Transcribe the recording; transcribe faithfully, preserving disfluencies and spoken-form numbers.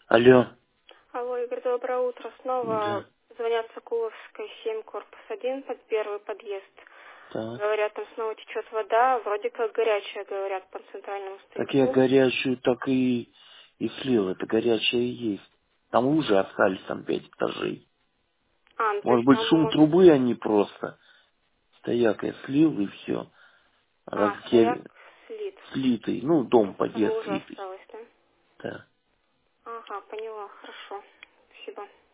Алло. Алло, Игорь, доброе утро. Снова Да. звонят Сокуловская, семь, корпус один, под первый подъезд. Так. Говорят, там снова течет вода, вроде как горячая, говорят, по центральному Так я стояку. горячую так и, и слил. Это горячая и есть. Там лужи остались, там пять этажей. А, ну то Может есть быть, там шум может... трубы, они просто. Стояк я слил и все. Раз А, я стояк слит. слитый. Ну, дом, Просто там подъезд лужа слитый. осталась, да? Да. Ага, поняла, хорошо. Спасибо.